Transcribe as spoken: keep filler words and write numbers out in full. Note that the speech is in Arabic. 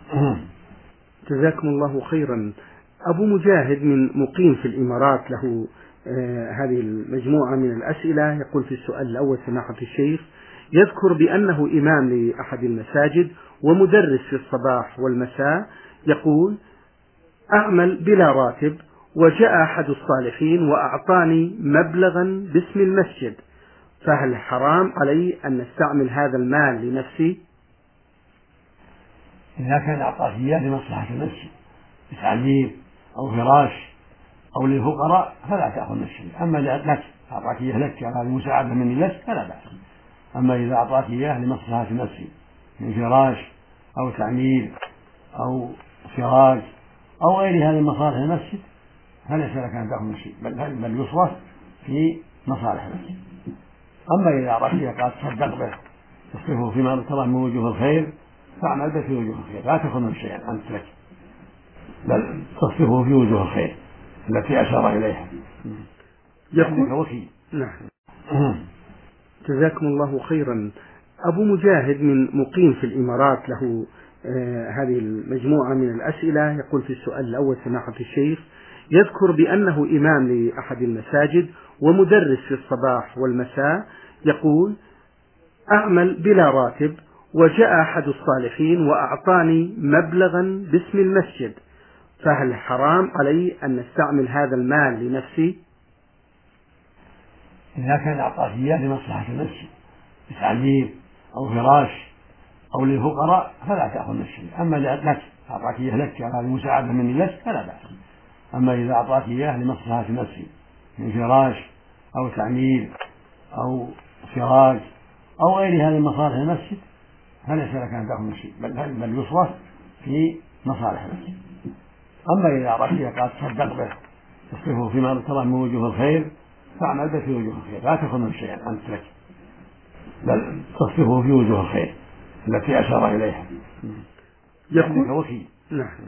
جزاكم الله خيرا. أبو مجاهد من مقيم في الإمارات له آه هذه المجموعة من الأسئلة. يقول في السؤال الأول: سماحة الشيخ، يذكر بأنه إمام لأحد المساجد ومدرس في الصباح والمساء. يقول: أعمل بلا راتب، وجاء أحد الصالحين وأعطاني مبلغا باسم المسجد، فهل حرام علي أن نستعمل هذا المال لنفسي؟ إذا كان أعطاك إياه لمصلحة المسجد لتعليم أو فراش أو للفقراء فلا تأخذ من الشيء. أما لك أعطاك إياه لك على مساعدة مني لك فلا بأس. أما إذا أعطاك إياه لمصلحة المسجد من فراش أو تعمير أو سراج أو غير هذه مصالح المسجد فليس لك أن تأخذ من الشيء، بل, بل يصرف في مصالح المسجد. أما إذا أعطاك إياه قال تصدق به تصرفه فيما ترى من وجوه الخير فاعمل به في وجوه الخير، لا تأخذ من شيئا أنت لك، بل تصرفه في وجوه الخير التي أشار إليها. يقول: وكيل. نعم. جزاكم الله خيرا. أبو مجاهد من مقيم في الإمارات له آه هذه المجموعة من الأسئلة. يقول في السؤال الأول: سماحة الشيخ، يذكر بأنه إمام لأحد المساجد ومدرس في الصباح والمساء. يقول: أعمل بلا راتب، وجاء أحد الصالحين وأعطاني مبلغا باسم المسجد، فهل حرام علي أن نستعمل هذا المال لنفسي؟ إذا كان أعطاك إياه لمصلحة المسجد لتعليم أو فراش أو للفقراء فلا تأخذ من الشيء. أما لك أعطاك إياه لك على مساعدة مني لك فلا بأس. أما إذا أعطاك إياه لمصلحة المسجد من فراش أو تعمير أو سراج أو غير هذه مصالح المسجد فليس لك أن تأخذ من الشيء، بل, بل يصرف في مصالح المسجد. أما إذا أعطاك إياه قال تصدق به تصرفه فيما ترى من وجوه الخير فاعمل به في وجوه الخير، لا تأخذ من شيئا أنت لك، بل تصرفه في وجوه الخير التي أشار إليها. يقول: وكيل. نعم.